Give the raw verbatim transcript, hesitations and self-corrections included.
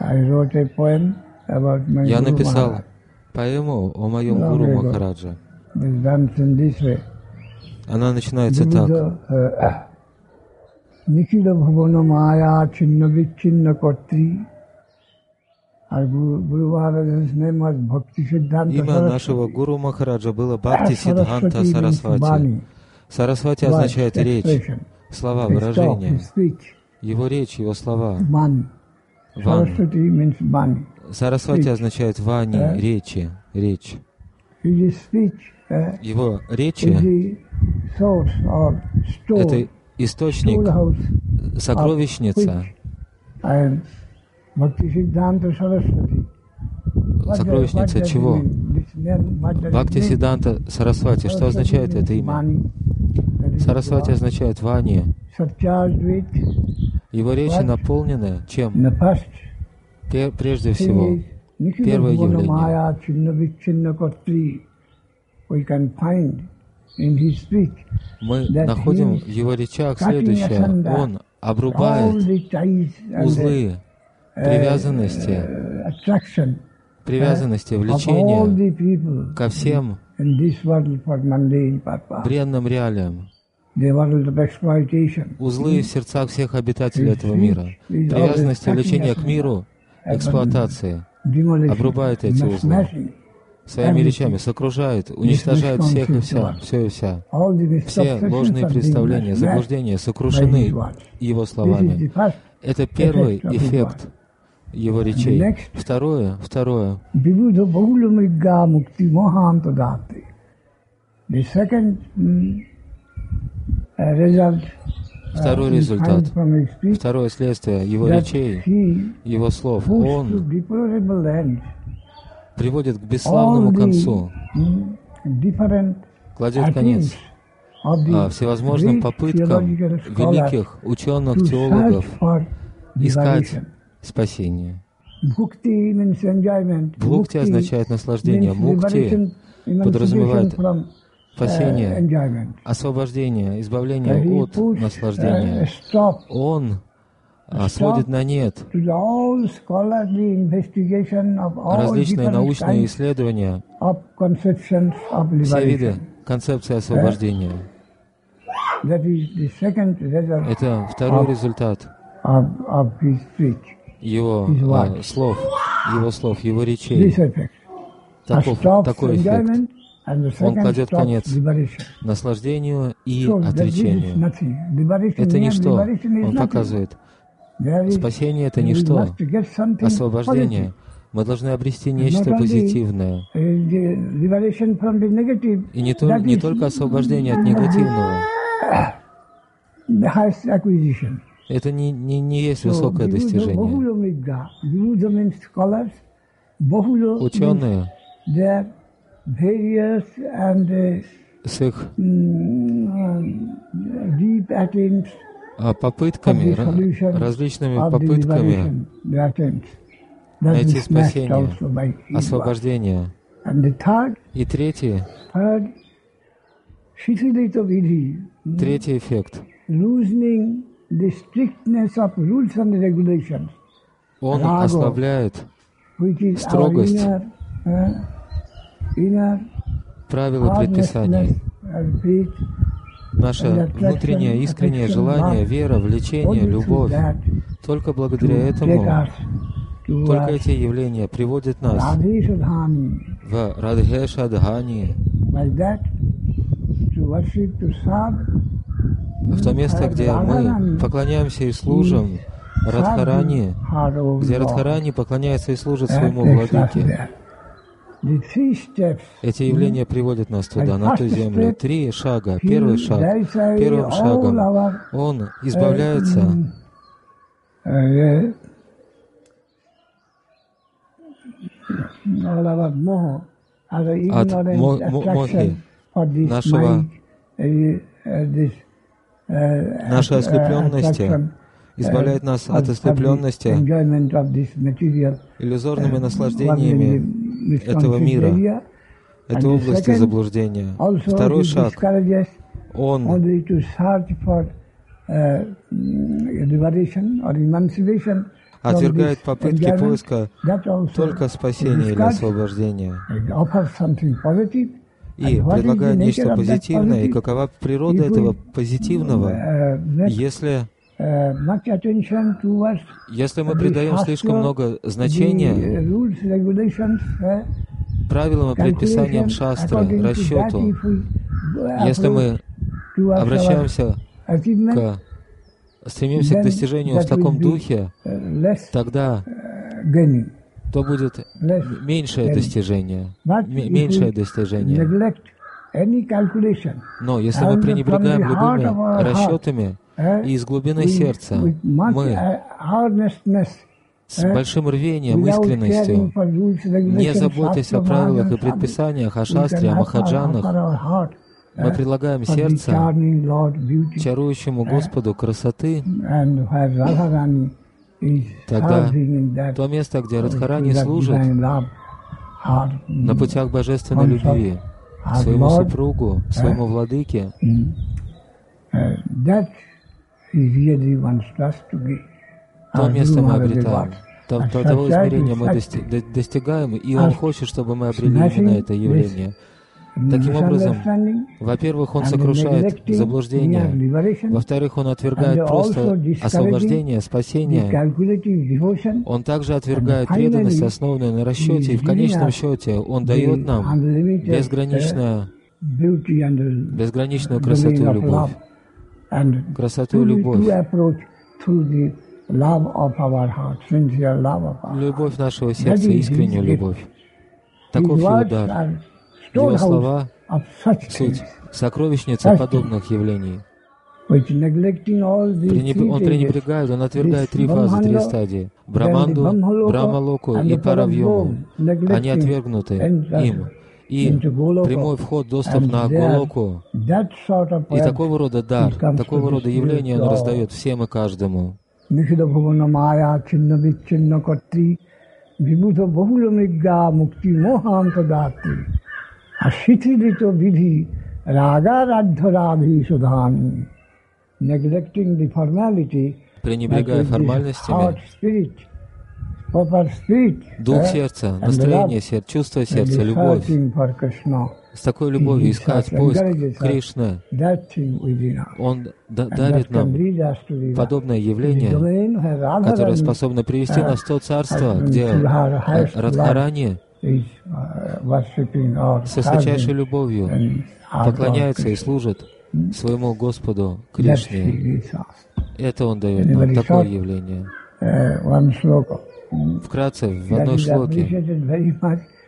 Я написал поэму о моем гуру Махараджа. Она начинается так. Nikila bhavana maya chinna vichinna kotri. Имя нашего гуру Махараджа было Бхакти Сиддханта Сарасвати. Сарасвати означает речь, слова, выражения. Его речь, его слова. Ван. Сарасвати означает вани, речи, речь. Его речи — это источник, сокровищница. Сокровищница чего? Бхакти Сиддханта Сарасвати. Что означает это имя? Сарасвати означает вани. Его речи наполнены чем? Прежде всего, первое явление. Мы находим в его речах следующее. Он обрубает узлы привязанности, привязанности, влечения ко всем бренным реалиям. Узлы в сердцах всех обитателей этого мира. Привязанности, влечения к миру, эксплуатации. Обрубает эти узлы. Своими речами сокружает, уничтожает всех и вся, все и вся. Все ложные представления, заблуждения сокрушены его словами. Это первый эффект его речей. Второе, второе. Второй результат, второе следствие его речей, его слов. Он приводит к бесславному концу, кладет конец а, всевозможным попыткам великих ученых, теологов искать спасение. Бхукти означает наслаждение. Мукти подразумевает спасение, освобождение, избавление от наслаждения. Он а, сводит на нет различные научные исследования, все виды концепции освобождения. Это второй результат его а, слов, его слов, его речей. Таков, такой эффект. Он кладет конец наслаждению и отречению. Это ничто. Он показывает. Спасение — это ничто. Освобождение. Мы должны обрести нечто позитивное. И не, то, не только освобождение от негативного. Это не, не, не есть высокое достижение. Ученые с их попытками, различными попытками найти спасение, освобождение. И третий, третий эффект. Он ослабляет строгость правил и предписаний. Наше внутреннее искреннее желание, вера, влечение, любовь. Только благодаря этому, только эти явления приводят нас в Радхе Шадхани, в то место, где мы поклоняемся и служим Радхарани, где Радхарани поклоняется и служит своему владыке. Эти явления приводят нас туда, на ту землю. Три шага. Первый шаг. Первым шагом он избавляется от мохи, нашего, нашей ослепленности, избавляет нас от ослепленности иллюзорными наслаждениями этого мира, этой области заблуждения. Второй шаг. Он отвергает попытки поиска только спасения или освобождения и предлагает нечто позитивное. И какова природа этого позитивного, если, если мы придаем слишком много значения правилам и предписаниям шастры, расчету, если мы обращаемся к, стремимся к достижению в таком духе, тогда то будет меньшее достижение, меньшее достижение. Но если мы пренебрегаем любыми расчетами, и из глубины сердца мы с большим рвением, искренностью, не заботясь о правилах и предписаниях, о шастре, о махаджанах, мы предлагаем сердце чарующему Господу красоты, тогда то место, где Радхарани служит на путях божественной любви своему супругу, своему владыке, то место мы обретаем, то, то, того измерения мы дости, достигаем, и Он хочет, чтобы мы обрели именно это явление. Таким образом, во-первых, Он сокрушает заблуждение, во-вторых, Он отвергает просто освобождение, спасение, Он также отвергает преданность, основанную на расчете, и в конечном счете Он дает нам безграничную, безграничную красоту и любовь. Красоту и любовь. Любовь нашего сердца, искреннюю любовь. Таков его дар. Его слова — суть сокровищница подобных явлений. Пренеб... Он пренебрегает, он отвергает три фазы, три стадии. Браманду, Брамалоку и Паравьему. Они отвергнуты им. И прямой вход, доступ на Голоку. И такого рода дар, такого рода явления Он раздает всем и каждому. Пренебрегая формальностями, дух сердца, настроение сердца, чувство сердца, любовь. С такой любовью искать поиск Кришны. Он дарит нам подобное явление, которое способно привести нас в то царство, где Радхарани с высочайшей любовью поклоняется и служит своему Господу Кришне. Это Он дает нам, такое явление. Вкратце, в одной шлоке.